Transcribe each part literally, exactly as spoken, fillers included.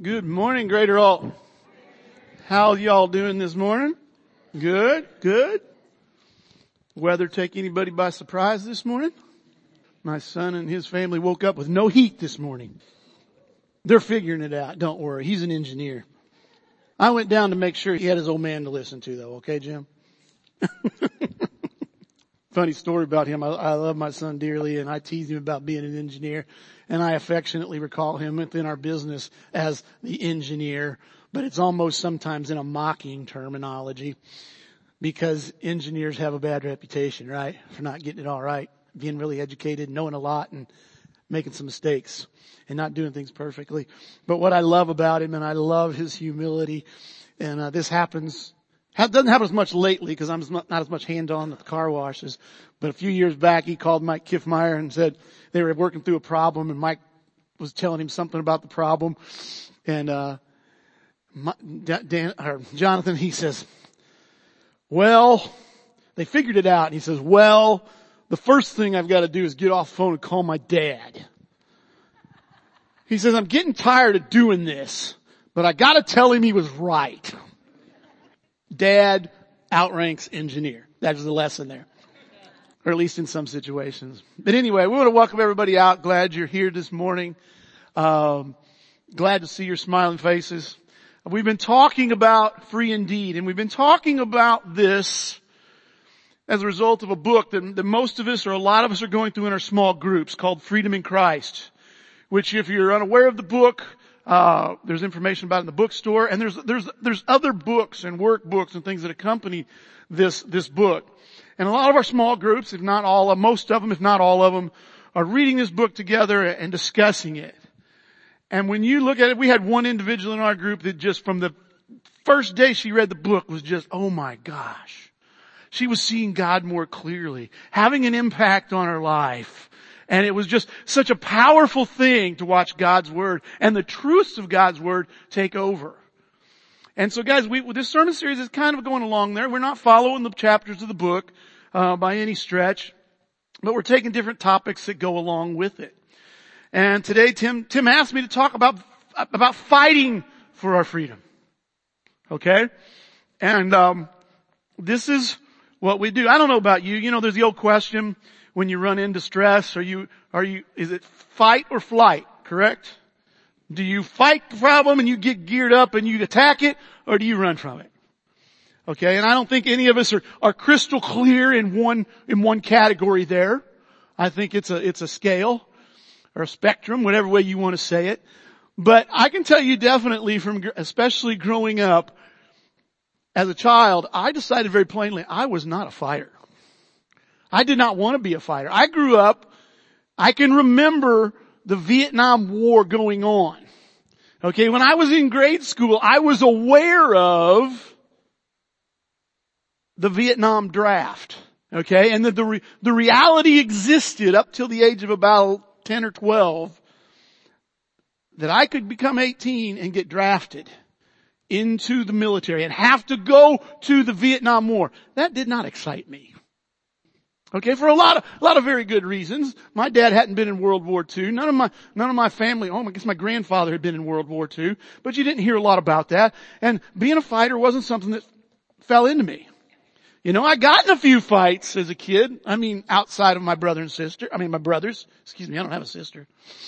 Good morning, Greater Alton. How y'all doing this morning? Good, good. Weather take anybody by surprise this morning? My son and his family woke up with no heat this morning. They're figuring it out. Don't worry. He's an engineer. I went down to make sure he had his old man to listen to though. Okay, Jim? Funny story about him. I, I love my son dearly and I tease him about being an engineer. And I affectionately recall him within our business as the engineer, but it's almost sometimes in a mocking terminology because engineers have a bad reputation, right? For not getting it all right, being really educated, knowing a lot and making some mistakes and not doing things perfectly. But what I love about him, and I love his humility, and uh, this happens, doesn't happen as much lately because I'm not as much hands-on at the car washes, but a few years back he called Mike Kiffmeyer and said, they were working through a problem and Mike was telling him something about the problem. And, uh, Dan, or Jonathan, he says, well, they figured it out. And he says, well, the first thing I've got to do is get off the phone and call my dad. He says, I'm getting tired of doing this, but I got to tell him he was right. Dad outranks engineer. That was the lesson there. Or at least in some situations. But anyway, we want to welcome everybody out. Glad you're here this morning. Um, glad to see your smiling faces. We've been talking about free indeed, and we've been talking about this as a result of a book that, that most of us or a lot of us are going through in our small groups called Freedom in Christ, which if you're unaware of the book, uh, there's information about it in the bookstore, and there's, there's, there's other books and workbooks and things that accompany this, this book. And a lot of our small groups, if not all, most of them, if not all of them, are reading this book together and discussing it. And when you look at it, we had one individual in our group that just from the first day she read the book was just, oh my gosh. She was seeing God more clearly, having an impact on her life. And it was just such a powerful thing to watch God's Word and the truths of God's Word take over. And so guys, we, this sermon series is kind of going along there. We're not following the chapters of the book, uh, by any stretch, but we're taking different topics that go along with it. And today Tim, Tim asked me to talk about, about fighting for our freedom. Okay? And, um, this is what we do. I don't know about you. You know, there's the old question when you run into stress, are you, are you, is it fight or flight? Correct? Do you fight the problem and you get geared up and you attack it, or do you run from it? Okay, and I don't think any of us are, are crystal clear in one, in one category there. I think it's a, it's a scale or a spectrum, whatever way you want to say it. But I can tell you definitely from, especially growing up as a child, I decided very plainly I was not a fighter. I did not want to be a fighter. I grew up, I can remember the Vietnam War going on. Okay, when I was in grade school, I was aware of the Vietnam draft. Okay, and that the re- the reality existed up till the age of about ten or twelve that I could become eighteen and get drafted into the military and have to go to the Vietnam War. That did not excite me. Okay, for a lot of, a lot of very good reasons. My dad hadn't been in World War Two. None of my, none of my family, oh, I guess my grandfather had been in World War Two, but you didn't hear a lot about that. And being a fighter wasn't something that fell into me. You know, I got in a few fights as a kid. I mean, outside of my brother and sister. I mean, my brothers. Excuse me, I don't have a sister.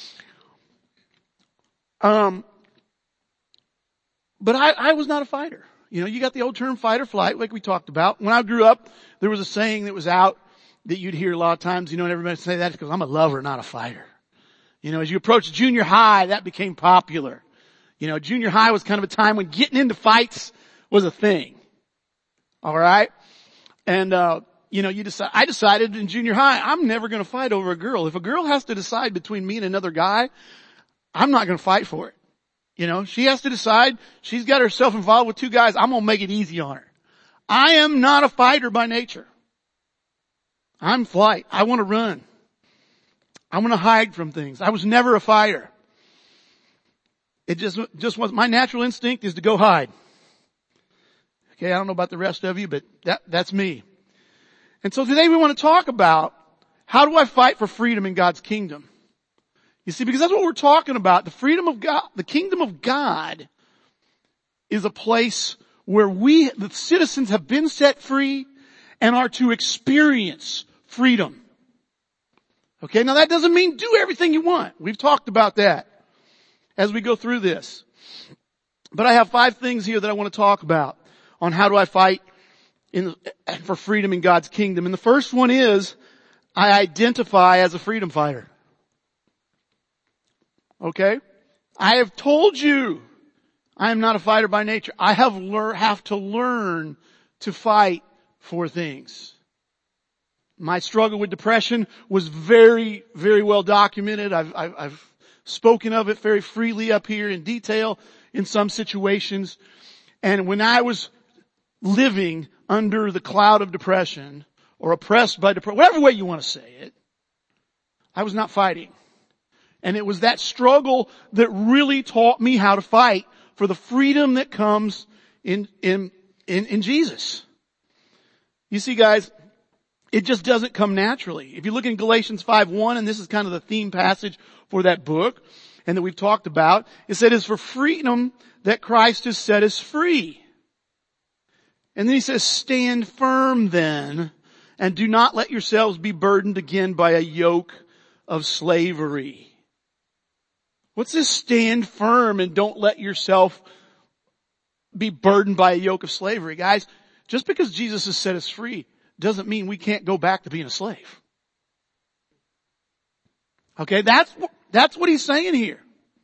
Um, but I, I was not a fighter. You know, you got the old term fight or flight, like we talked about. When I grew up, there was a saying that was out that you'd hear a lot of times, you know, and everybody say that because I'm a lover, not a fighter. You know, as you approach junior high, that became popular. You know, junior high was kind of a time when getting into fights was a thing. All right? And, uh, you know, you decide, I decided in junior high, I'm never going to fight over a girl. If a girl has to decide between me and another guy, I'm not going to fight for it. You know, she has to decide. She's got herself involved with two guys. I'm going to make it easy on her. I am not a fighter by nature. I'm flight. I want to run. I want to hide from things. I was never a fighter. It just, just was, my natural instinct is to go hide. Okay, I don't know about the rest of you, but that, that's me. And so today we want to talk about how do I fight for freedom in God's kingdom? You see, because that's what we're talking about. The freedom of God, the kingdom of God is a place where we, the citizens, have been set free and are to experience freedom. Okay, now that doesn't mean do everything you want. We've talked about that as we go through this. But I have five things here that I want to talk about on how do I fight in, for freedom in God's kingdom. And the first one is I identify as a freedom fighter. Okay? I have told you I am not a fighter by nature. I have lear- have to learn to fight for things. My struggle with depression was very, very well documented. I've, I've, I've spoken of it very freely up here in detail in some situations. And when I was living under the cloud of depression or oppressed by depression, whatever way you want to say it, I was not fighting. And it was that struggle that really taught me how to fight for the freedom that comes in, in, in, in Jesus. You see, guys, it just doesn't come naturally. If you look in Galatians five one, and this is kind of the theme passage for that book, and that we've talked about, it said it's for freedom that Christ has set us free. And then he says, stand firm then, and do not let yourselves be burdened again by a yoke of slavery. What's this stand firm and don't let yourself be burdened by a yoke of slavery? Guys, just because Jesus has set us free doesn't mean we can't go back to being a slave. Okay, that's, that's what he's saying here.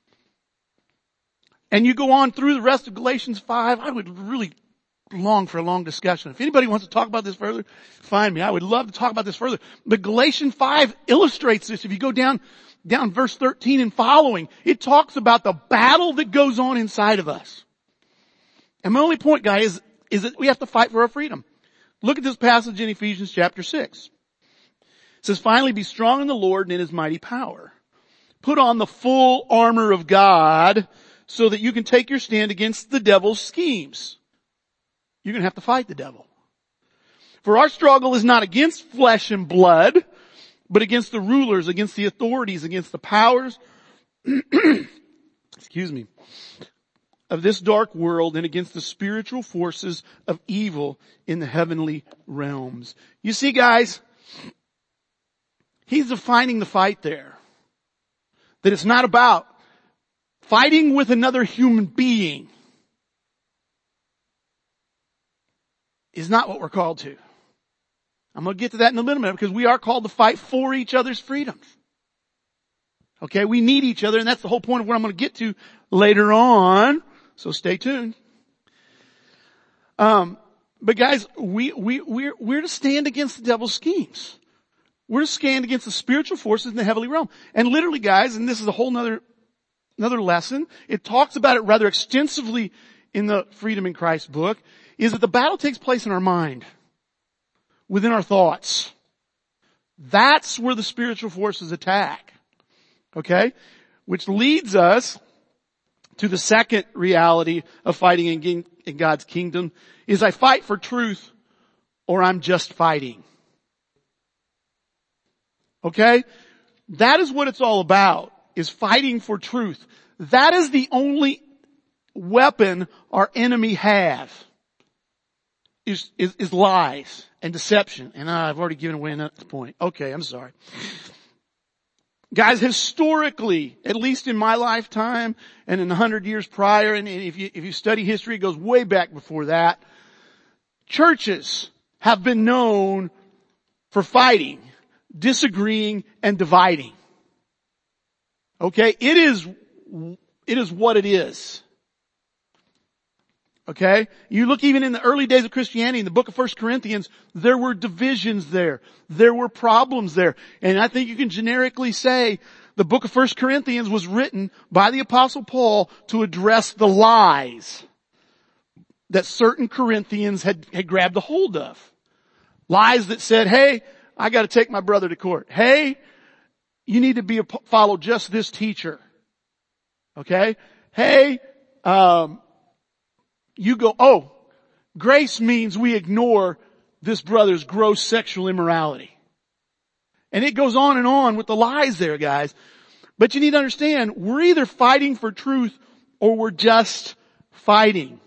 And you go on through the rest of Galatians five, I would really long for a long discussion. If anybody wants to talk about this further, find me. I would love to talk about this further. But Galatians five illustrates this. If you go down Down verse thirteen and following, it talks about the battle that goes on inside of us. And my only point, guys, is, is that we have to fight for our freedom. Look at this passage in Ephesians chapter six. It says, finally be strong in the Lord and in his mighty power. Put on the full armor of God so that you can take your stand against the devil's schemes. You're going to have to fight the devil. For our struggle is not against flesh and blood, but against the rulers, against the authorities, against the powers, excuse me, of this dark world and against the spiritual forces of evil in the heavenly realms. You see, guys, he's defining the fight there. That it's not about fighting with another human being. Is not what we're called to. I'm going to get to that in a little minute because we are called to fight for each other's freedoms. Okay, we need each other, and that's the whole point of what I'm going to get to later on. So stay tuned. Um, but guys, we we we're we're to stand against the devil's schemes. We're to stand against the spiritual forces in the heavenly realm. And literally, guys, and this is a whole nother another lesson. It talks about it rather extensively in the Freedom in Christ book. Is that the battle takes place in our mind, within our thoughts. That's where the spiritual forces attack. Okay? Which leads us to the second reality of fighting in, in God's kingdom is I fight for truth or I'm just fighting. Okay? That is what it's all about, is fighting for truth. That is the only weapon our enemy have. Is, is, is lies and deception. And I've already given away another point. Okay, I'm sorry. Guys, historically, at least in my lifetime and in the hundred years prior, and if you, if you study history, it goes way back before that, churches have been known for fighting, disagreeing, and dividing. Okay? It is, it is what it is. Okay? You look even in the early days of Christianity, in the book of First Corinthians, there were divisions there. There were problems there. And I think you can generically say the book of First Corinthians was written by the Apostle Paul to address the lies that certain Corinthians had, had grabbed a hold of. Lies that said, hey, I gotta take my brother to court. Hey, you need to be a, follow just this teacher. Okay? Hey, um, you go, oh, grace means we ignore this brother's gross sexual immorality. And it goes on and on with the lies there, guys. But you need to understand, we're either fighting for truth or we're just fighting.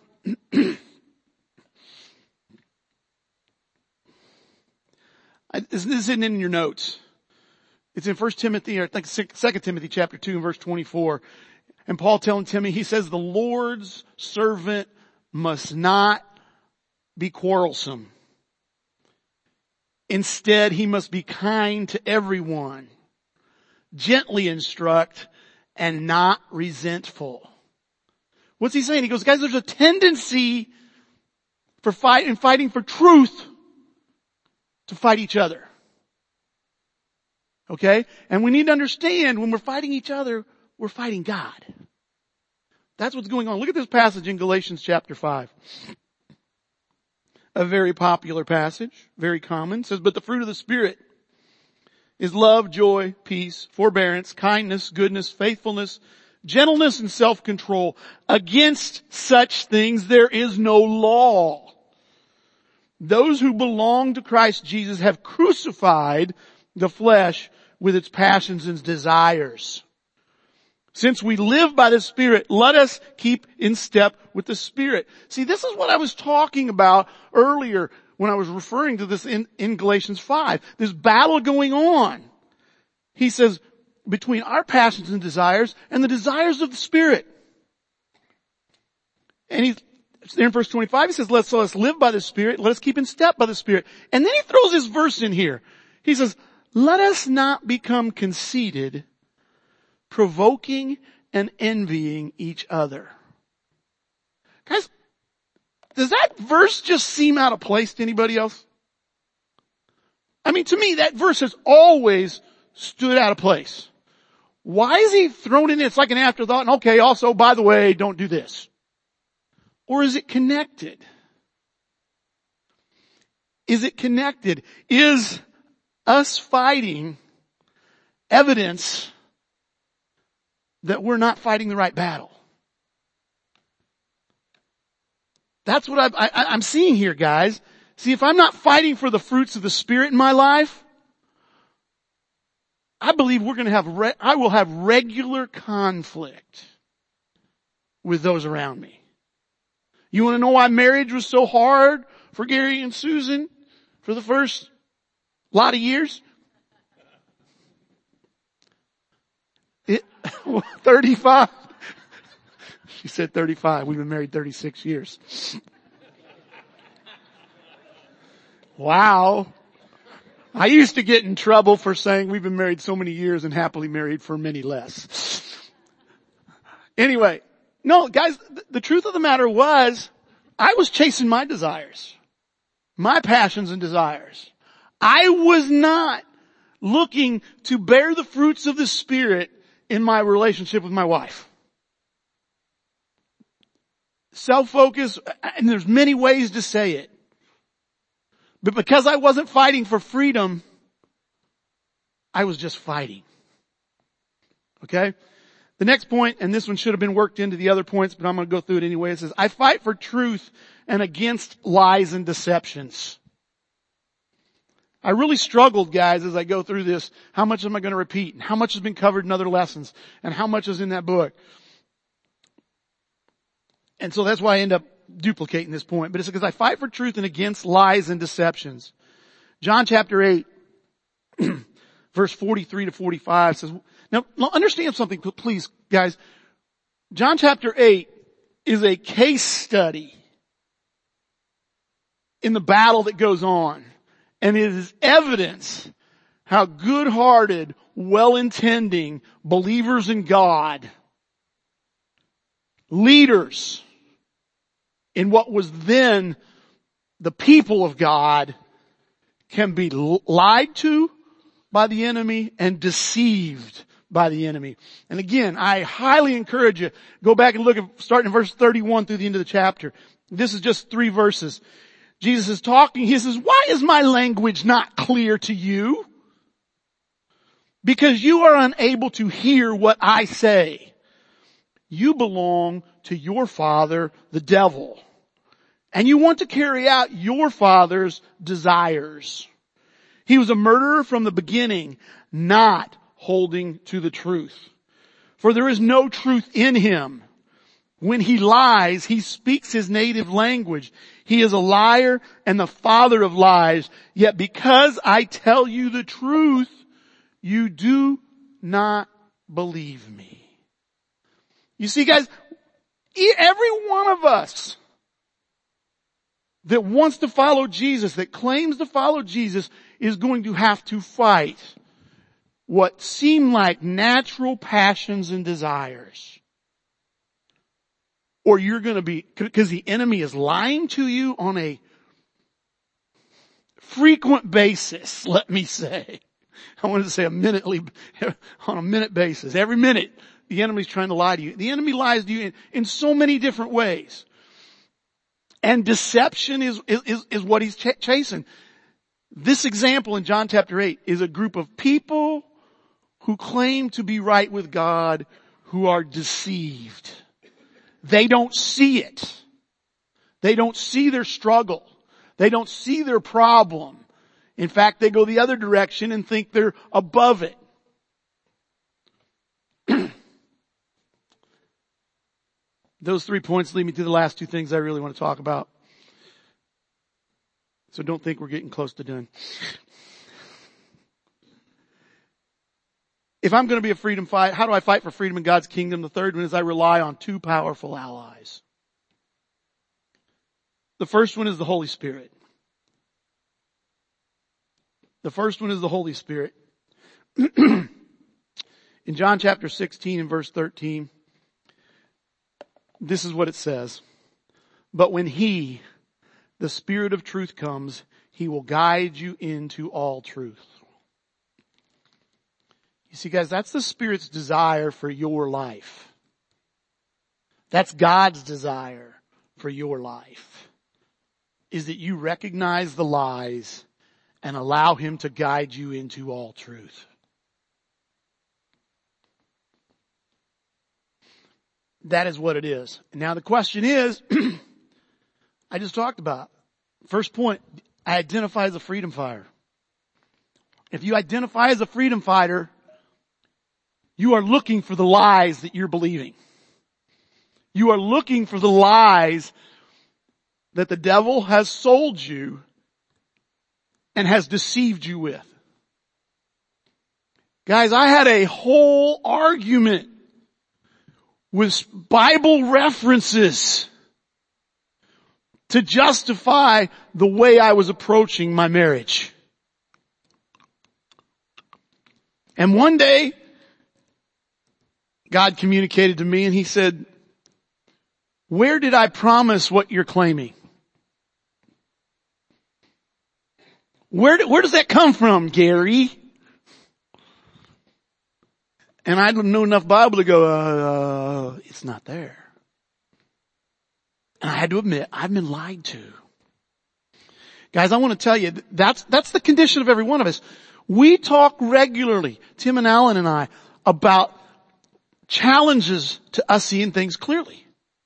This isn't in your notes. It's in First Timothy, or I think Second Timothy chapter two and verse twenty-four. And Paul telling Timothy, he says, the Lord's servant must not be quarrelsome. Instead, he must be kind to everyone, gently instruct, and not resentful. What's he saying? He goes, guys, there's a tendency for fight and fighting for truth to fight each other. Okay? And we need to understand when we're fighting each other, we're fighting God. That's what's going on. Look at this passage in Galatians chapter five. A very popular passage, very common. It says, but the fruit of the Spirit is love, joy, peace, forbearance, kindness, goodness, faithfulness, gentleness, and self-control. Against such things there is no law. Those who belong to Christ Jesus have crucified the flesh with its passions and desires. Since we live by the Spirit, let us keep in step with the Spirit. See, this is what I was talking about earlier when I was referring to this in, in Galatians five. This battle going on. He says, between our passions and desires and the desires of the Spirit. And he, there in verse twenty-five, he says, let's, let us live by the Spirit. Let us keep in step by the Spirit. And then he throws this verse in here. He says, let us not become conceited, provoking and envying each other. Guys, does that verse just seem out of place to anybody else? I mean, to me, that verse has always stood out of place. Why is he thrown in? It's like an afterthought. And okay, also, by the way, don't do this. Or is it connected? Is it connected? Is us fighting evidence that we're not fighting the right battle? That's what I've, I, I'm seeing here, guys. See, if I'm not fighting for the fruits of the Spirit in my life, I believe we're going to have, re- I will have regular conflict with those around me. You want to know why marriage was so hard for Gary and Susan for the first lot of years? It, thirty-five. She said thirty-five. We've been married thirty-six years. Wow. I used to get in trouble for saying we've been married so many years and happily married for many less. Anyway, no, guys, the truth of the matter was I was chasing my desires, my passions and desires. I was not looking to bear the fruits of the Spirit in my relationship with my wife. Self-focus, and there's many ways to say it. But because I wasn't fighting for freedom, I was just fighting. Okay? The next point, and this one should have been worked into the other points, but I'm going to go through it anyway. It says, I fight for truth and against lies and deceptions. I really struggled, guys, as I go through this. How much am I going to repeat? And how much has been covered in other lessons? And how much is in that book? And so that's why I end up duplicating this point. But it's because I fight for truth and against lies and deceptions. John chapter eight, verse forty-three to forty-five says, now understand something, please, guys. John chapter eight is a case study in the battle that goes on. And it is evidence how good-hearted, well-intending believers in God, leaders in what was then the people of God, can be lied to by the enemy and deceived by the enemy. And again, I highly encourage you, go back and look at starting in verse thirty-one through the end of the chapter. This is just three verses. Jesus is talking. He says, why is my language not clear to you? Because you are unable to hear what I say. You belong to your father, the devil. And you want to carry out your father's desires. He was a murderer from the beginning, not holding to the truth, For there is no truth in him. When he lies, he speaks his native language. He is a liar and the father of lies. Yet because I tell you the truth, you do not believe me. You see, guys, every one of us that wants to follow Jesus, that claims to follow Jesus, is going to have to fight what seem like natural passions and desires. Or you're going to be, because the enemy is lying to you on a frequent basis, let me say. I wanted to say a minutely, on a minute basis. Every minute, the enemy's trying to lie to you. The enemy lies to you in, in so many different ways. And deception is, is, is what he's ch- chasing. This example in John chapter eight is a group of people who claim to be right with God who are deceived. They don't see it. They don't see their struggle. They don't see their problem. In fact, they go the other direction and think they're above it. Those three points lead me to the last two things I really want to talk about. So don't think we're getting close to done. If I'm going to be a freedom fight, how do I fight for freedom in God's kingdom? The third one is I rely on two powerful allies. The first one is the Holy Spirit. The first one is the Holy Spirit. In John chapter sixteen and verse thirteen, this is what it says. But when He, the Spirit of truth, comes, He will guide you into all truth. You see, guys, that's the Spirit's desire for your life. That's God's desire for your life. Is that you recognize the lies and allow Him to guide you into all truth. That is what it is. Now the question is, I just talked about, first point, I identify as a freedom fighter. If you identify as a freedom fighter, you are looking for the lies that you're believing. You are looking for the lies that the devil has sold you and has deceived you with. Guys, I had a whole argument with Bible references to justify the way I was approaching my marriage. And one day, God communicated to me and He said, where did I promise what you're claiming? Where, where does that come from, Gary? And I don't know enough Bible to go, uh, it's not there. And I had to admit, I've been lied to. Guys, I want to tell you, that's, that's the condition of every one of us. We talk regularly, Tim and Alan and I, about challenges to us seeing things clearly.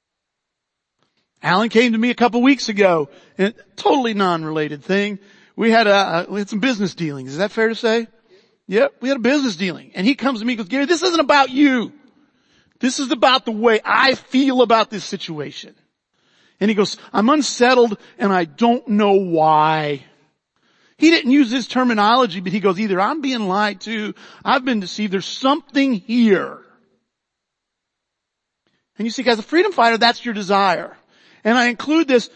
Alan came to me a couple weeks ago, and totally non-related thing. We had a, we had some business dealings. Is that fair to say? Yep, we had a business dealing. And he comes to me and goes, Gary, this isn't about you. This is about the way I feel about this situation. And he goes, I'm unsettled and I don't know why. He didn't use this terminology, but he goes, either I'm being lied to, I've been deceived, there's something here. And you see, guys, a freedom fighter, that's your desire. And I include this,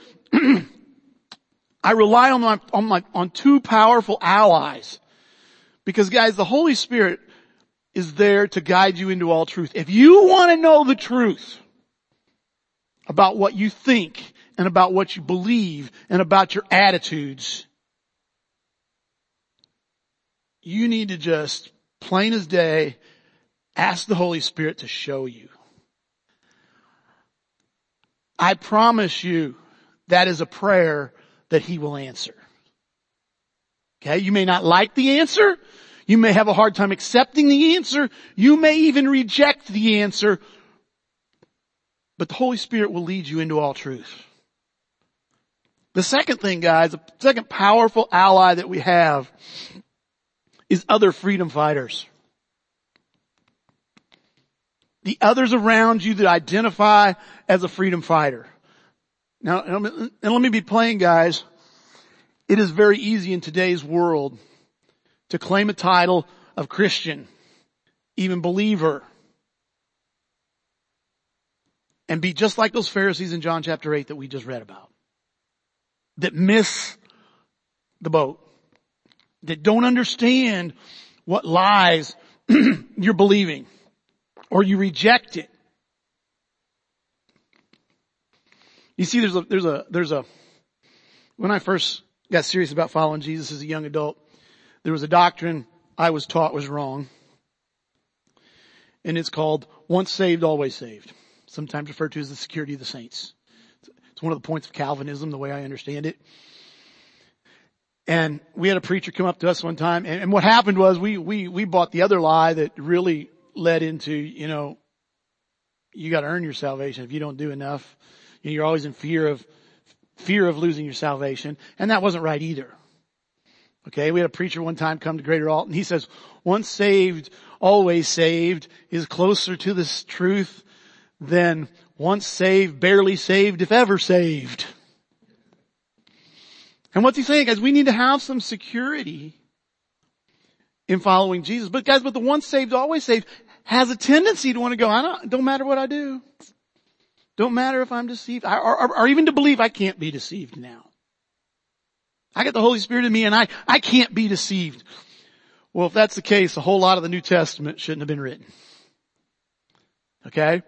I rely on my, on my, on two powerful allies. Because guys, the Holy Spirit is there to guide you into all truth. If you want to know the truth about what you think and about what you believe and about your attitudes, you need to just, plain as day, ask the Holy Spirit to show you. I promise you that is a prayer that He will answer. Okay, you may not like the answer. You may have a hard time accepting the answer. You may even reject the answer. But the Holy Spirit will lead you into all truth. The second thing, guys, the second powerful ally that we have is other freedom fighters. the others around you that identify as a freedom fighter. Now, and let me be plain, guys. It is very easy in today's world to claim a title of Christian, even believer, and be just like those Pharisees in John chapter eight that we just read about, that miss the boat, that don't understand what lies you're believing, or you reject it. You see, there's a, there's a, there's a, when I first got serious about following Jesus as a young adult, there was a doctrine I was taught was wrong. And it's called once saved, always saved. Sometimes referred to as the security of the saints. It's one of the points of Calvinism, the way I understand it. And we had a preacher come up to us one time, and, and what happened was we, we, we bought the other lie that really led into, you know, you gotta earn your salvation if you don't do enough. You're always in fear of, fear of losing your salvation. And that wasn't right either. Okay, we had a preacher one time come to Greater Alton, and he says, once saved, always saved is closer to this truth than once saved, barely saved, if ever saved. And what's he saying, guys? We need to have some security in following Jesus. But guys, but the once saved, always saved has a tendency to want to go, I don't, don't matter what I do. Don't matter if I'm deceived. Or, or, or even to believe I can't be deceived now. I got the Holy Spirit in me and I, I can't be deceived. Well, if that's the case, a whole lot of the New Testament shouldn't have been written. Okay?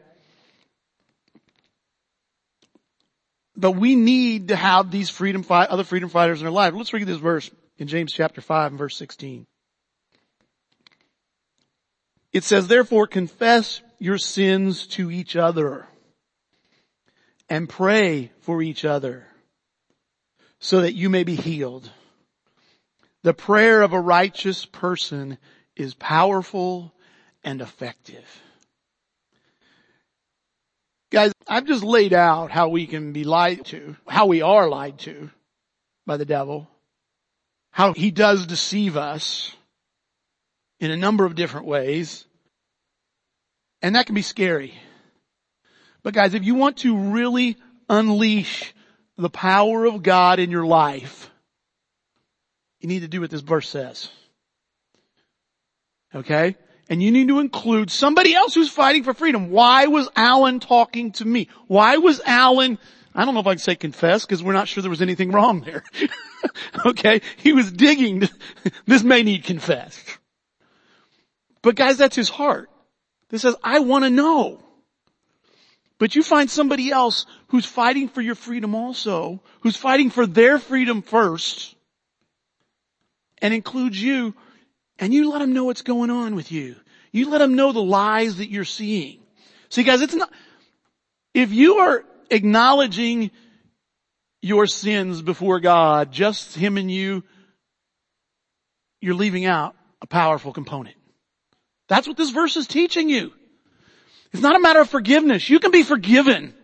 But we need to have these freedom fight, other freedom fighters in our life. Let's read this verse in James chapter five and verse sixteen. It says, therefore confess your sins to each other and pray for each other so that you may be healed. The prayer of a righteous person is powerful and effective. Guys, I've just laid out how we can be lied to, how we are lied to by the devil, how he does deceive us in a number of different ways. And that can be scary. But guys, if you want to really unleash the power of God in your life, you need to do what this verse says. Okay? And you need to include somebody else who's fighting for freedom. Why was Alan talking to me? Why was Alan, I don't know if I can say confess because we're not sure there was anything wrong there. Okay? He was digging. This may need confessed. But guys, that's his heart. This says, I want to know. But you find somebody else who's fighting for your freedom also, who's fighting for their freedom first, and includes you, and you let them know what's going on with you. You let them know the lies that you're seeing. See guys, it's not, if you are acknowledging your sins before God, just him and you, you're leaving out a powerful component. That's what this verse is teaching you. It's not a matter of forgiveness. You can be forgiven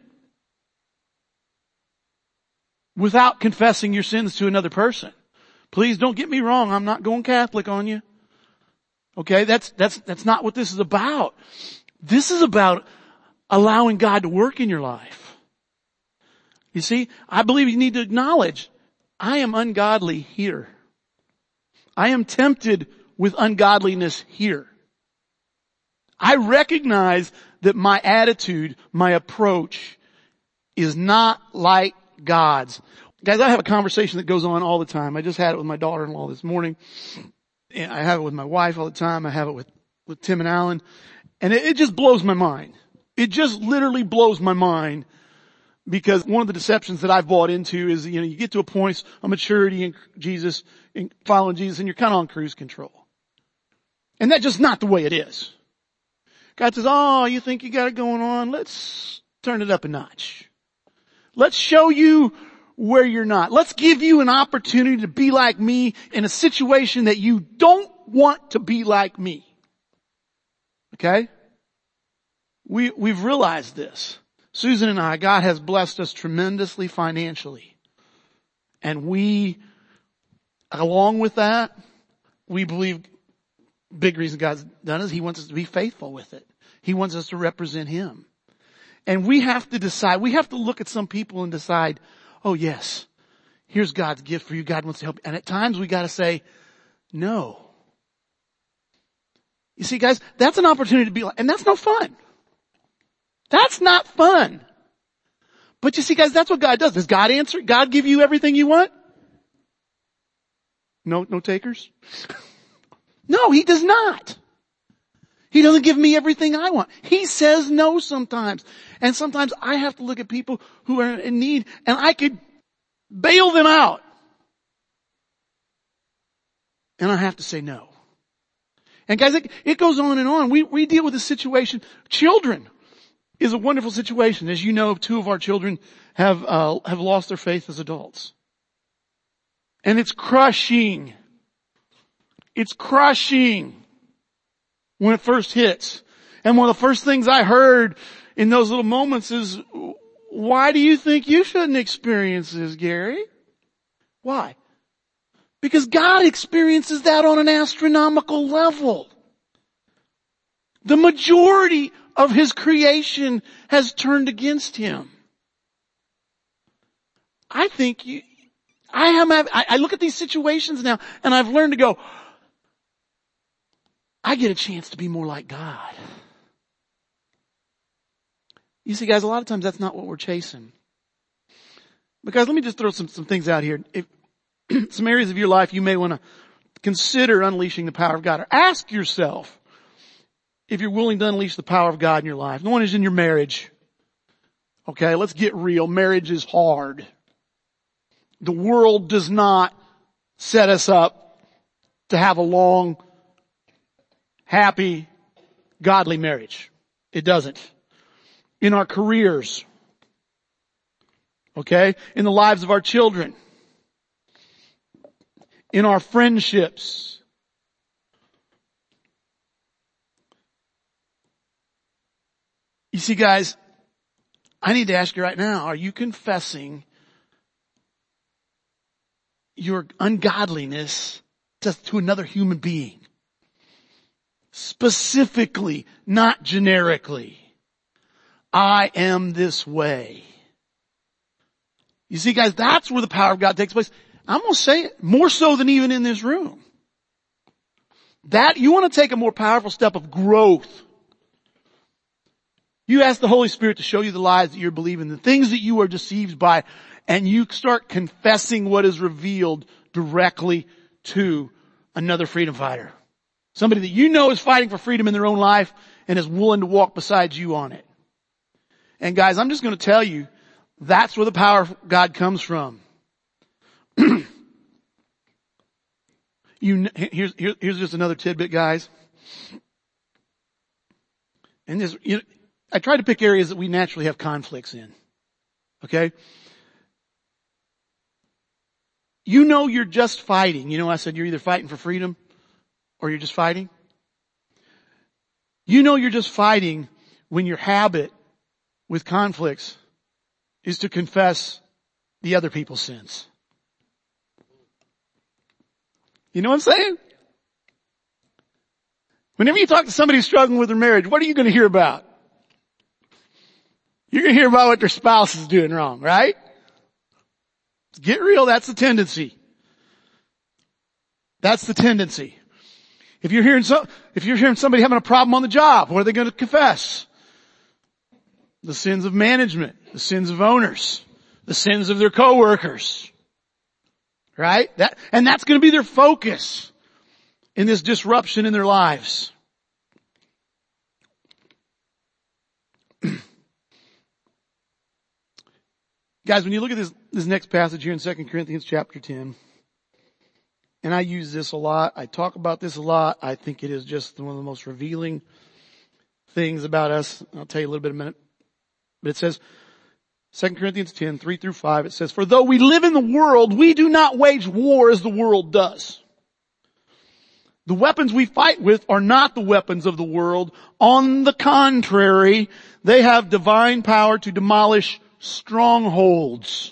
without confessing your sins to another person. Please don't get me wrong. I'm not going Catholic on you. Okay, that's, that's, that's not what this is about. This is about allowing God to work in your life. You see, I believe you need to acknowledge, I am ungodly here. I am tempted with ungodliness here. I recognize that my attitude, my approach is not like God's. Guys, I have a conversation that goes on all the time. I just had it with my daughter-in-law this morning. And I have it with my wife all the time. I have it with, with Tim and Alan. And it, it just blows my mind. It just literally blows my mind because one of the deceptions that I've bought into is, you know, you get to a point of maturity in Jesus, in following Jesus, and you're kind of on cruise control. And that's just not the way it is. God says, oh, you think you got it going on? Let's turn it up a notch. Let's show you where you're not. Let's give you an opportunity to be like me in a situation that you don't want to be like me. Okay? We, we've realized this. Susan and I, God has blessed us tremendously financially. And we, along with that, we believe big reason God's done is He wants us to be faithful with it. He wants us to represent Him. And we have to decide, we have to look at some people and decide, oh yes, here's God's gift for you. God wants to help you. And at times we gotta say, no. You see guys, that's an opportunity to be like, and that's no fun. That's not fun. But you see guys, that's what God does. Does God answer? God give you everything you want? No, no takers? No, He does not. He doesn't give me everything I want. He says no sometimes. And sometimes I have to look at people who are in need and I could bail them out. And I have to say no. And guys, it, it goes on and on. We, we deal with this situation. Children is a wonderful situation. As you know, two of our children have, uh, have lost their faith as adults. And it's crushing. It's crushing when it first hits. And one of the first things I heard in those little moments is, why do you think you shouldn't experience this, Gary? Why? Because God experiences that on an astronomical level. The majority of His creation has turned against Him. I think you, I am, I, I look at these situations now and I've learned to go, I get a chance to be more like God. You see guys, a lot of times that's not what we're chasing. But guys, let me just throw some, some things out here. If, some areas of your life you may want to consider unleashing the power of God, or ask yourself if you're willing to unleash the power of God in your life. The one is in your marriage. Okay, let's get real. Marriage is hard. The world does not set us up to have a long, happy, godly marriage. It doesn't. In our careers. Okay? In the lives of our children. In our friendships. You see guys, I need to ask you right now, are you confessing your ungodliness to, to another human being? Specifically, not generically. I am this way. You see guys, that's where the power of God takes place. I'm going to say it more so than even in this room. That, you want to take a more powerful step of growth. You ask the Holy Spirit to show you the lies that you're believing, the things that you are deceived by, and you start confessing what is revealed directly to another freedom fighter. Somebody that you know is fighting for freedom in their own life and is willing to walk beside you on it. And guys, I'm just going to tell you, that's where the power of God comes from. you, here's, here, here's just another tidbit, guys. And this, you know, I try to pick areas that we naturally have conflicts in. Okay? You know you're just fighting. You know I said you're either fighting for freedom or you're just fighting. You know you're just fighting when your habit with conflicts is to confess the other people's sins. You know what I'm saying? Whenever you talk to somebody who's struggling with their marriage, what are you going to hear about? You're going to hear about what their spouse is doing wrong, right? Get real, that's the tendency. That's the tendency. If you're hearing so, if you're hearing somebody having a problem on the job, what are they going to confess? The sins of management, the sins of owners, the sins of their coworkers. Right? That, and that's going to be their focus in this disruption in their lives. Guys, when you look at this, this next passage here in Second Corinthians chapter ten, and I use this a lot, I talk about this a lot, I think it is just one of the most revealing things about us. I'll tell you a little bit in a minute. But it says, Second Corinthians ten, three through five, it says, "For though we live in the world, we do not wage war as the world does. The weapons we fight with are not the weapons of the world. On the contrary, they have divine power to demolish strongholds.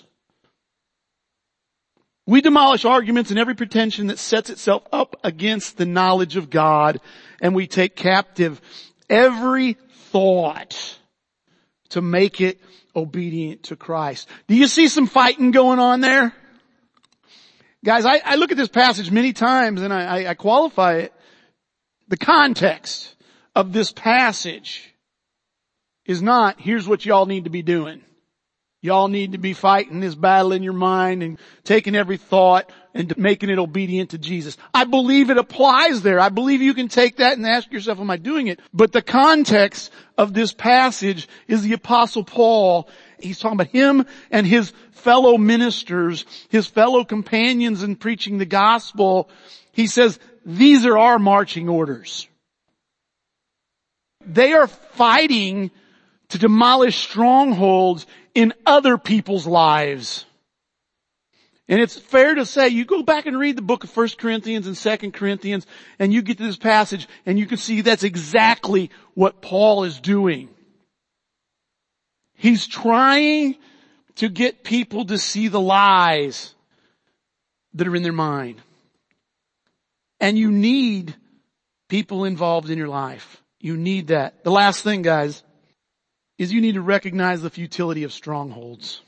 We demolish arguments and every pretension that sets itself up against the knowledge of God, and we take captive every thought to make it obedient to Christ. Do you see some fighting going on there? Guys, I, I look at this passage many times and I, I, I qualify it. The context of this passage is not, here's what y'all need to be doing. Y'all need to be fighting this battle in your mind and taking every thought and making it obedient to Jesus. I believe it applies there. I believe you can take that and ask yourself, am I doing it? But the context of this passage is the Apostle Paul. He's talking about him and his fellow ministers, his fellow companions in preaching the gospel. He says, these are our marching orders. They are fighting to demolish strongholds in other people's lives. And it's fair to say, you go back and read the book of First Corinthians and Second Corinthians, and you get to this passage, and you can see that's exactly what Paul is doing. He's trying to get people to see the lies that are in their mind. And you need people involved in your life. You need that. The last thing, guys, is you need to recognize the futility of strongholds.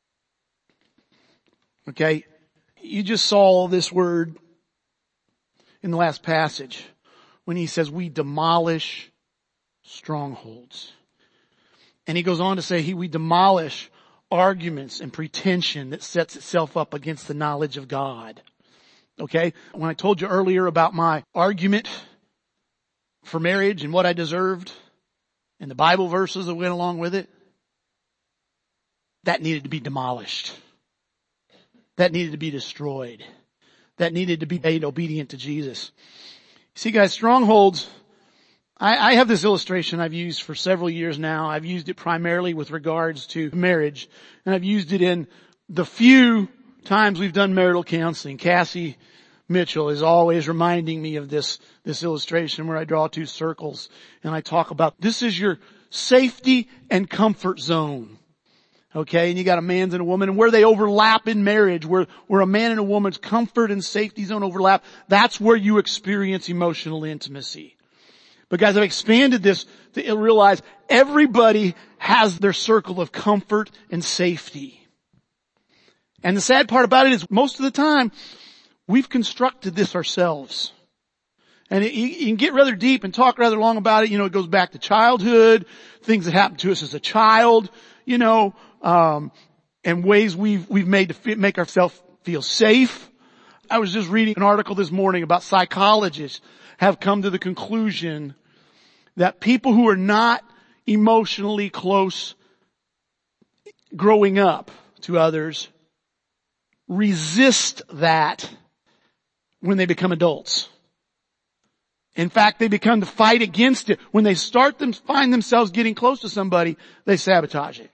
Okay? You just saw this word in the last passage when he says we demolish strongholds. And he goes on to say he, we demolish arguments and pretension that sets itself up against the knowledge of God. Okay? When I told you earlier about my argument for marriage and what I deserved, and the Bible verses that went along with it, that needed to be demolished. That needed to be destroyed. That needed to be made obedient to Jesus. See, guys, strongholds, I, I have this illustration I've used for several years now. I've used it primarily with regards to marriage, and I've used it in the few times we've done marital counseling. Cassie Mitchell is always reminding me of this, this illustration where I draw two circles and I talk about this is your safety and comfort zone. Okay, and you got a man and a woman, and where they overlap in marriage, where, where a man and a woman's comfort and safety zone overlap, that's where you experience emotional intimacy. But guys, I've expanded this to realize everybody has their circle of comfort and safety. And the sad part about it is most of the time, we've constructed this ourselves. And it, you can get rather deep and talk rather long about it. You know, it goes back to childhood, things that happened to us as a child, you know, um, and ways we've, we've made to fit, make ourselves feel safe. I was just reading an article this morning about psychologists have come to the conclusion that people who are not emotionally close growing up to others resist that when they become adults. In fact, they become to fight against it. When they start them, find themselves getting close to somebody, they sabotage it.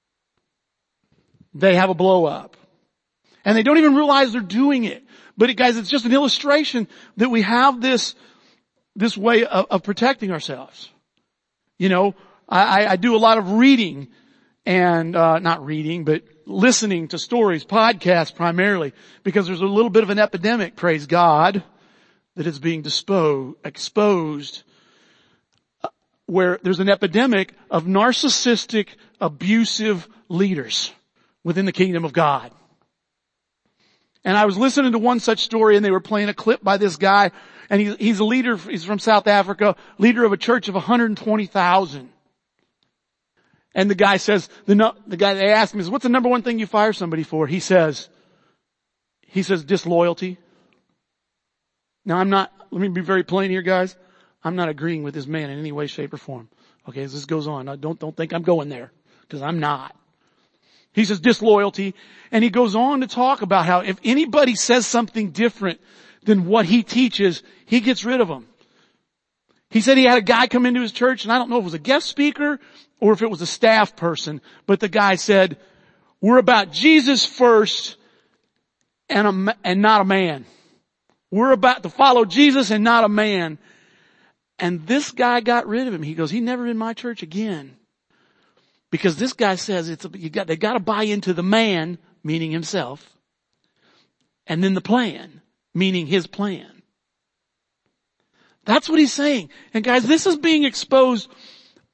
They have a blow up. And they don't even realize they're doing it. But it, guys, it's just an illustration that we have this, this way of, of protecting ourselves. You know, I, I do a lot of reading and, uh, not reading, but listening to stories, podcasts primarily, because there's a little bit of an epidemic, praise God, that is being dispo- exposed, where there's an epidemic of narcissistic, abusive leaders within the kingdom of God. And I was listening to one such story and they were playing a clip by this guy, and he, he's a leader, he's from South Africa, leader of a church of one hundred twenty thousand. And the guy says, the, no, the guy, they asked him, what's the number one thing you fire somebody for? He says, he says disloyalty. Now I'm not, let me be very plain here, guys. I'm not agreeing with this man in any way, shape, or form. Okay, as this goes on, I don't, don't think I'm going there, because I'm not. He says disloyalty, and he goes on to talk about how if anybody says something different than what he teaches, he gets rid of them. He said he had a guy come into his church, and I don't know if it was a guest speaker or if it was a staff person, but the guy said, we're about Jesus first and a, and not a man. We're about to follow Jesus and not a man. And this guy got rid of him. He goes, he never in my church again. Because this guy says it's a, you got, they got to buy into the man, meaning himself, and then the plan, meaning his plan. That's what he's saying. And guys, this is being exposed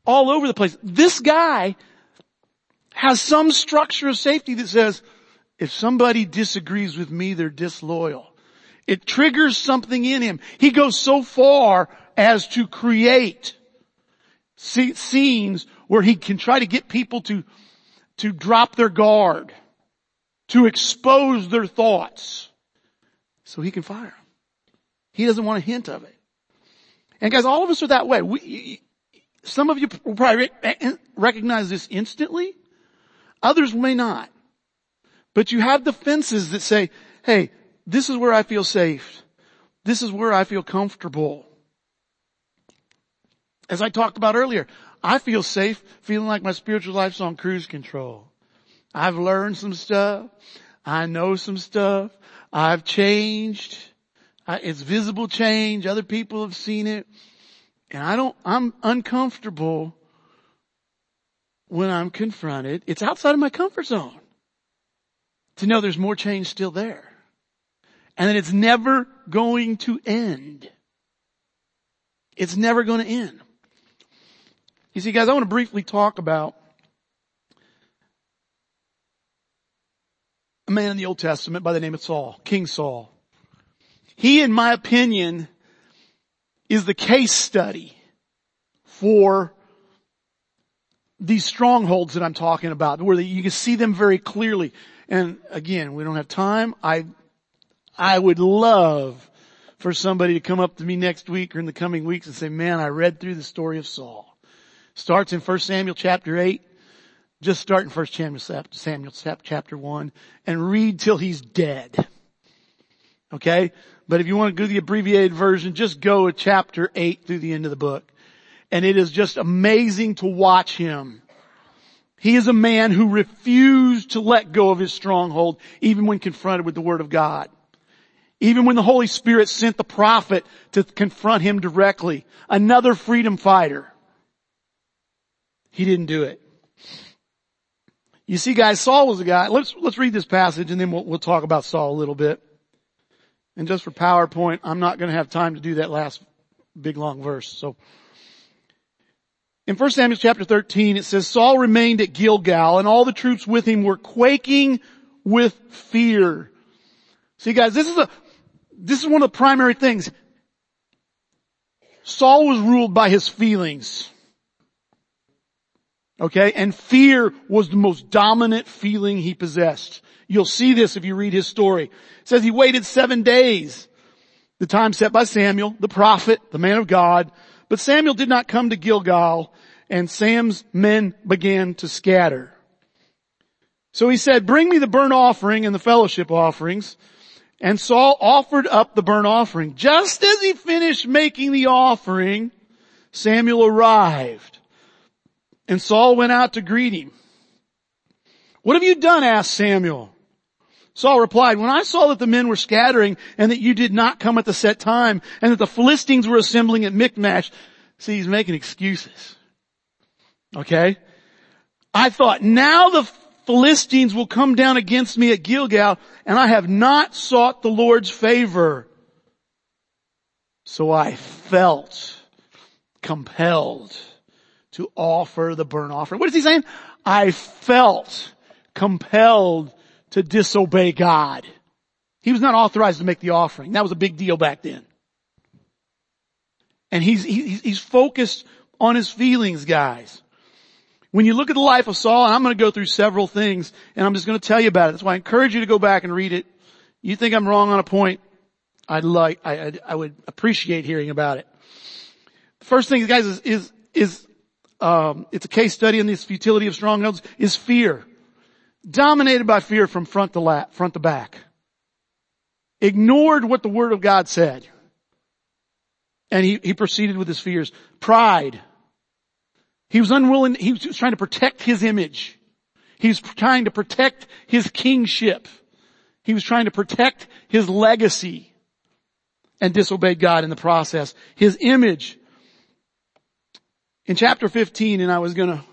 all over the place. This guy has some structure of safety that says, if somebody disagrees with me, they're disloyal. It triggers something in him. He goes so far as to create scenes where he can try to get people to, to drop their guard, to expose their thoughts, so he can fire them. He doesn't want a hint of it. And guys, all of us are that way. We, some of you will probably recognize this instantly. Others may not. But you have defenses that say, hey, this is where I feel safe. This is where I feel comfortable. As I talked about earlier, I feel safe feeling like my spiritual life's on cruise control. I've learned some stuff. I know some stuff. I've changed. I, it's visible change. Other people have seen it. And I don't, I'm uncomfortable when I'm confronted. It's outside of my comfort zone to know there's more change still there. And that it's never going to end. It's never going to end. You see, guys, I want to briefly talk about a man in the Old Testament by the name of Saul, King Saul. He, in my opinion, is the case study for these strongholds that I'm talking about, where you can see them very clearly. And again, we don't have time. I, I would love for somebody to come up to me next week or in the coming weeks and say, man, I read through the story of Saul. Starts in First Samuel chapter eight. Just start in First Samuel chapter one and read till he's dead. Okay? But if you want to do the abbreviated version, just go to chapter eight through the end of the book. And it is just amazing to watch him. He is a man who refused to let go of his stronghold, even when confronted with the Word of God. Even when the Holy Spirit sent the prophet to confront him directly. Another freedom fighter. He didn't do it. You see, guys, Saul was a guy. Let's, let's read this passage and then we'll, we'll talk about Saul a little bit. And just for PowerPoint, I'm not going to have time to do that last big long verse. So, in First Samuel chapter thirteen, it says, Saul remained at Gilgal and all the troops with him were quaking with fear. See, guys, this is a, this is one of the primary things. Saul was ruled by his feelings. Okay, and fear was the most dominant feeling he possessed. You'll see this if you read his story. It says he waited seven days, the time set by Samuel, the prophet, the man of God. But Samuel did not come to Gilgal, and Sam's men began to scatter. So he said, bring me the burnt offering and the fellowship offerings. And Saul offered up the burnt offering. Just as he finished making the offering, Samuel arrived. And Saul went out to greet him. What have you done? Asked Samuel. Saul replied, when I saw that the men were scattering and that you did not come at the set time and that the Philistines were assembling at Michmash. See, he's making excuses. Okay? I thought, now the Philistines will come down against me at Gilgal, and I have not sought the Lord's favor. So I felt compelled to offer the burnt offering. What is he saying? I felt compelled to disobey God. He was not authorized to make the offering. That was a big deal back then. And he's, he's, he's focused on his feelings, guys. When you look at the life of Saul, and I'm going to go through several things, and I'm just going to tell you about it. That's why I encourage you to go back and read it. You think I'm wrong on a point, I'd like, I, I, I would appreciate hearing about it. The first thing, guys, is, is, is Um, it's a case study in this futility of strongholds, is fear. Dominated by fear from front to la- front to back. Ignored what the Word of God said. And he, he proceeded with his fears. Pride. He was unwilling, he was trying to protect his image. He was trying to protect his kingship. He was trying to protect his legacy. And disobeyed God in the process. His image. In chapter fifteen, and I was gonna,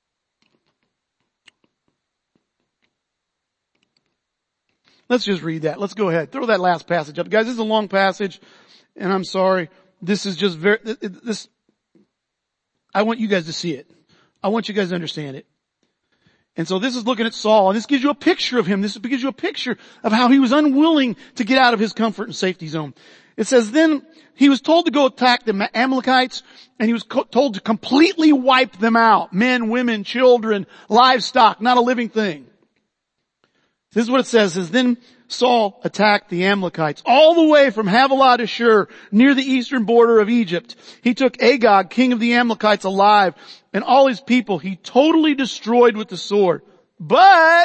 let's just read that. Let's go ahead. Throw that last passage up. Guys, this is a long passage, and I'm sorry. This is just very, this, I want you guys to see it. I want you guys to understand it. And so this is looking at Saul, and this gives you a picture of him. This gives you a picture of how he was unwilling to get out of his comfort and safety zone. It says, then he was told to go attack the Amalekites, and he was co- told to completely wipe them out. Men, women, children, livestock, not a living thing. This is what it says, is then Saul attacked the Amalekites all the way from Havilah to Shur, near the eastern border of Egypt. He took Agag, king of the Amalekites, alive, and all his people he totally destroyed with the sword. But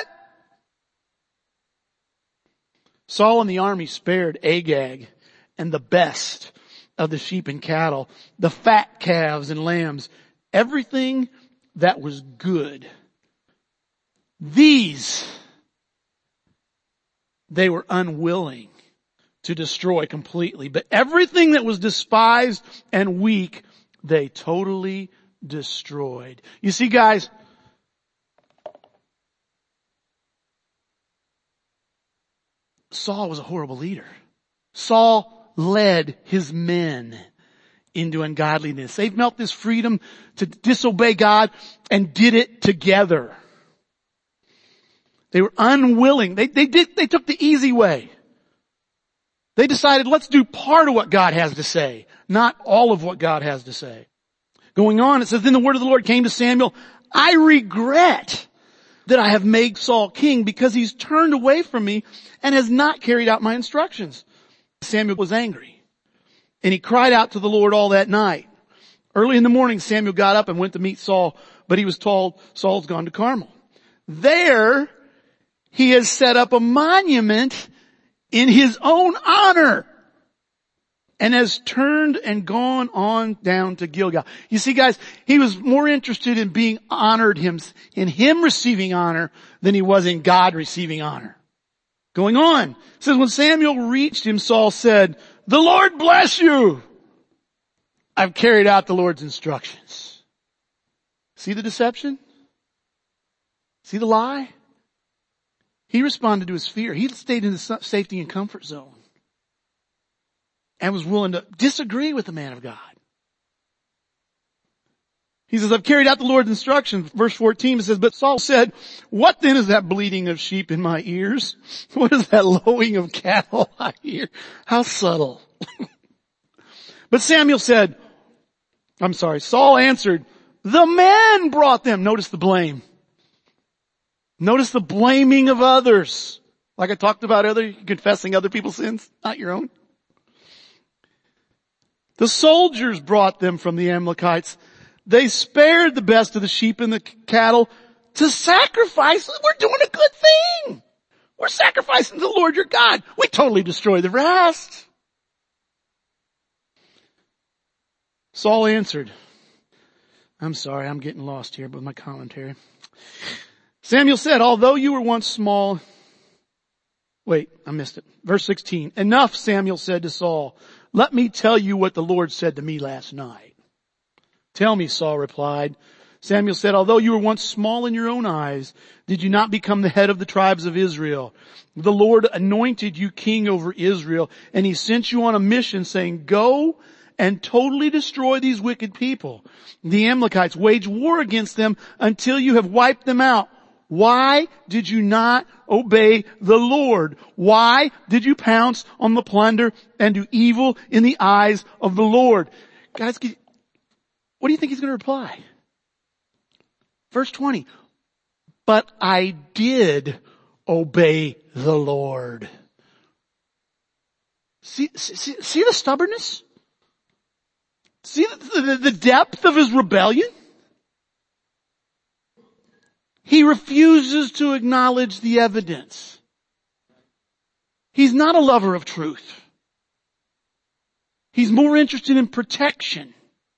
Saul and the army spared Agag and the best of the sheep and cattle, the fat calves and lambs, everything that was good. These they were unwilling to destroy completely. But everything that was despised and weak, they totally destroyed. You see, guys, Saul was a horrible leader. Saul led his men into ungodliness. They felt this freedom to disobey God and did it together. They were unwilling. They, they did, they took the easy way. They decided, let's do part of what God has to say, not all of what God has to say. Going on, it says, then the word of the Lord came to Samuel, I regret that I have made Saul king because he's turned away from me and has not carried out my instructions. Samuel was angry and he cried out to the Lord all that night. Early in the morning, Samuel got up and went to meet Saul, but he was told Saul's gone to Carmel. There, he has set up a monument in his own honor and has turned and gone on down to Gilgal. You see, guys, he was more interested in being honored, him, in him receiving honor than he was in God receiving honor. Going on, it says, when Samuel reached him, Saul said, the Lord bless you. I've carried out the Lord's instructions. See the deception? See the lie? He responded to his fear. He stayed in the safety and comfort zone and was willing to disagree with the man of God. He says, I've carried out the Lord's instructions. Verse fourteen, it says, but Saul said, what then is that bleating of sheep in my ears? What is that lowing of cattle I hear? How subtle. But Samuel said, I'm sorry, Saul answered, the men brought them. Notice the blame. Notice the blaming of others. Like I talked about earlier, confessing other people's sins, not your own. The soldiers brought them from the Amalekites. They spared the best of the sheep and the cattle to sacrifice. We're doing a good thing. We're sacrificing to the Lord your God. We totally destroy the rest. Saul answered, I'm sorry, I'm getting lost here with my commentary. Samuel said, although you were once small, wait, I missed it. Verse sixteen, enough, Samuel said to Saul. Let me tell you what the Lord said to me last night. Tell me, Saul replied. Samuel said, although you were once small in your own eyes, did you not become the head of the tribes of Israel? The Lord anointed you king over Israel, and he sent you on a mission saying, go and totally destroy these wicked people. The Amalekites, wage war against them until you have wiped them out. Why did you not obey the Lord? Why did you pounce on the plunder and do evil in the eyes of the Lord? Guys, what do you think he's going to reply? Verse twenty. But I did obey the Lord. See, see, see the stubbornness? See the, the, the depth of his rebellion? He refuses to acknowledge the evidence. He's not a lover of truth. He's more interested in protection.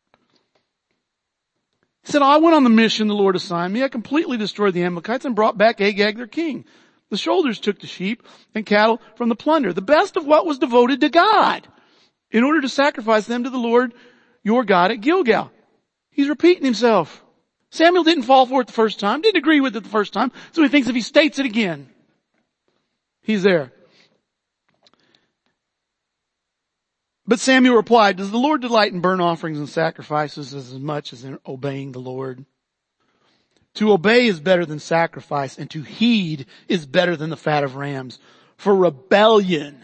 He said, I went on the mission the Lord assigned me. I completely destroyed the Amalekites and brought back Agag their king. The soldiers took the sheep and cattle from the plunder, the best of what was devoted to God, in order to sacrifice them to the Lord your God at Gilgal. He's repeating himself. Samuel didn't fall for it the first time, didn't agree with it the first time, so he thinks if he states it again, he's there. But Samuel replied, does the Lord delight in burnt offerings and sacrifices as much as in obeying the Lord? To obey is better than sacrifice, and to heed is better than the fat of rams. For rebellion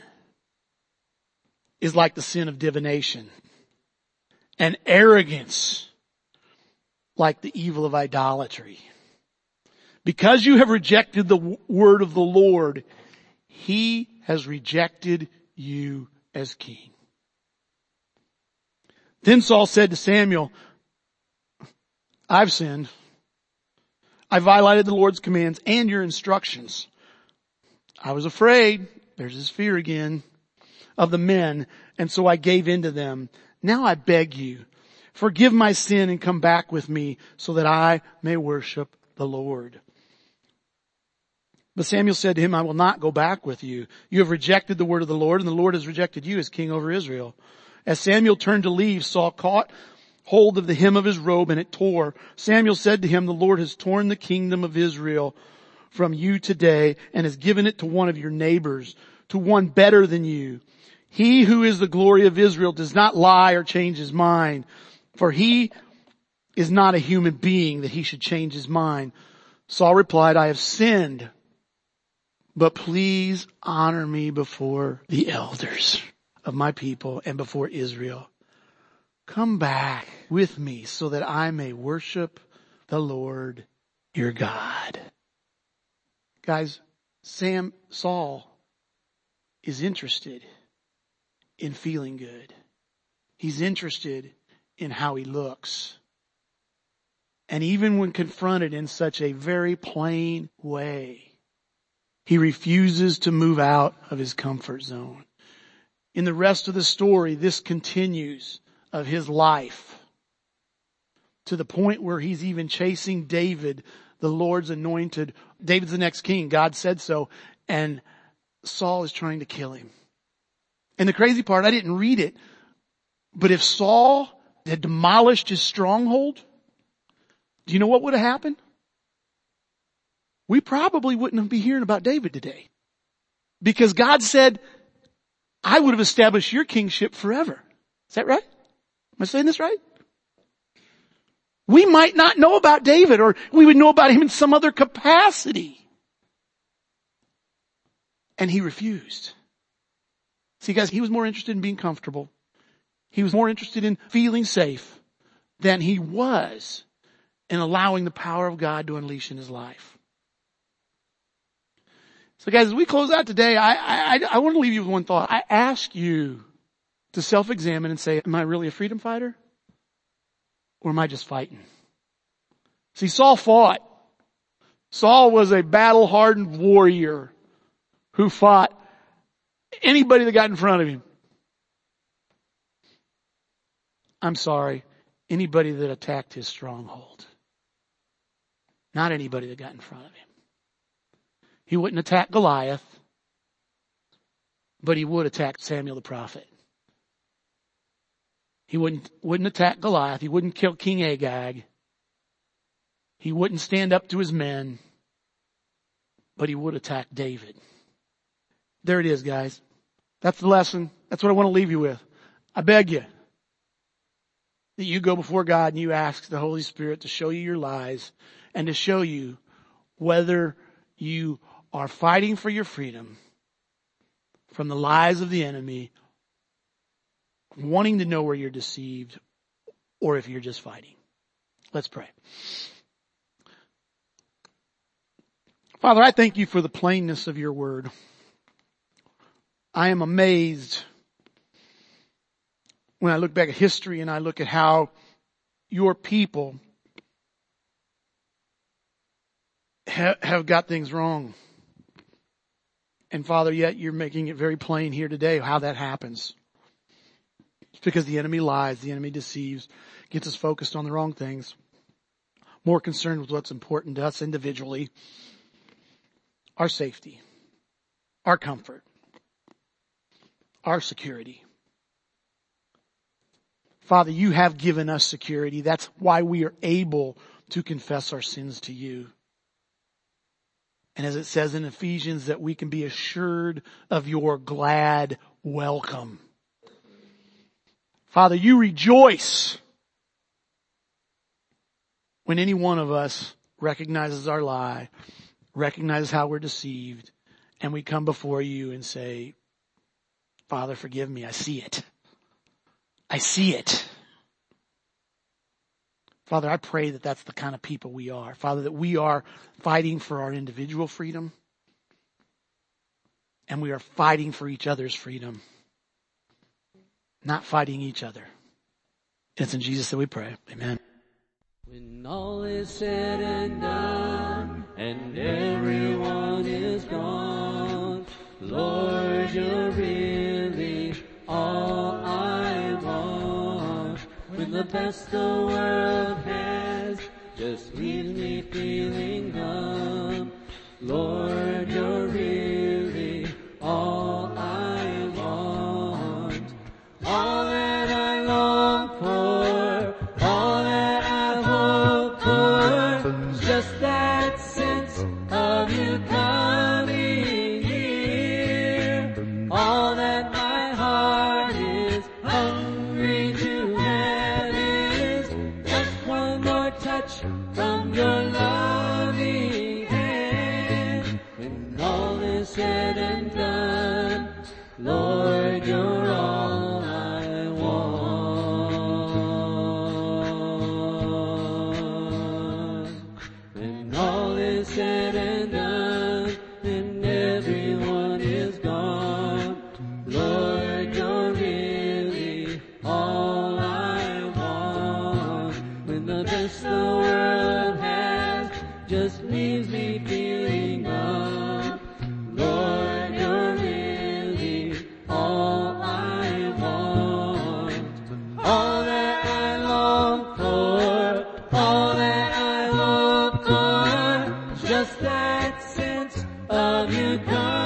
is like the sin of divination, and arrogance like the evil of idolatry. Because you have rejected the word of the Lord, he has rejected you as king. Then Saul said to Samuel, I've sinned. I violated the Lord's commands and your instructions. I was afraid, there's his fear again, of the men, and so I gave in to them. Now I beg you, forgive my sin and come back with me so that I may worship the Lord. But Samuel said to him, I will not go back with you. You have rejected the word of the Lord, and the Lord has rejected you as king over Israel. As Samuel turned to leave, Saul caught hold of the hem of his robe and it tore. Samuel said to him, the Lord has torn the kingdom of Israel from you today and has given it to one of your neighbors, to one better than you. He who is the glory of Israel does not lie or change his mind, for he is not a human being that he should change his mind. Saul replied, I have sinned, but please honor me before the elders of my people and before Israel. Come back with me so that I may worship the Lord your God. Guys, Sam, Saul is interested in feeling good. He's interested in how he looks. And even when confronted in such a very plain way, he refuses to move out of his comfort zone. In the rest of the story, this continues of his life to the point where he's even chasing David, the Lord's anointed. David's the next king. God said so. And Saul is trying to kill him. And the crazy part, I didn't read it, but if Saul had demolished his stronghold, do you know what would have happened? We probably wouldn't be hearing about David today. Because God said, I would have established your kingship forever. Is that right? Am I saying this right? We might not know about David, or we would know about him in some other capacity. And he refused. See guys, he was more interested in being comfortable. He was more interested in feeling safe than he was in allowing the power of God to unleash in his life. So guys, as we close out today, I, I, I want to leave you with one thought. I ask you to self-examine and say, am I really a freedom fighter? Or am I just fighting? See, Saul fought. Saul was a battle-hardened warrior who fought anybody that got in front of him. I'm sorry, anybody that attacked his stronghold. Not anybody that got in front of him. He wouldn't attack Goliath, but he would attack Samuel the prophet. He wouldn't, wouldn't attack Goliath. He wouldn't kill King Agag. He wouldn't stand up to his men, but he would attack David. There it is, guys. That's the lesson. That's what I want to leave you with. I beg you that you go before God and you ask the Holy Spirit to show you your lies and to show you whether you are fighting for your freedom from the lies of the enemy, wanting to know where you're deceived, or if you're just fighting. Let's pray. Father, I thank you for the plainness of your word. I am amazed when I look back at history and I look at how your people ha- have got things wrong. And Father, yet you're making it very plain here today how that happens. It's because the enemy lies, the enemy deceives, gets us focused on the wrong things, more concerned with what's important to us individually, our safety, our comfort, our security. Father, you have given us security. That's why we are able to confess our sins to you. And as it says in Ephesians, that we can be assured of your glad welcome. Father, you rejoice when any one of us recognizes our lie, recognizes how we're deceived, and we come before you and say, Father, forgive me. I see it. I see it. Father, I pray that that's the kind of people we are. Father, that we are fighting for our individual freedom and we are fighting for each other's freedom, not fighting each other. It's in Jesus that we pray. Amen. When all is said and done and everyone is gone, Lord, you're really all I want. When the best the world has just leaves me feeling numb, Lord, you're really all I want. All that I long for, all that I hope for, is just that sense of you coming near. All that my heart is hungry to have is just one more touch from your loving hand. When all is said and done, Lord, you're all I want. When all is said and done and everyone is gone, Lord, you're really all I want. When the best the world has just leaves me feeling up, Lord, you're really all I want. All that I long for, all that I hope for, just that sense of you coming.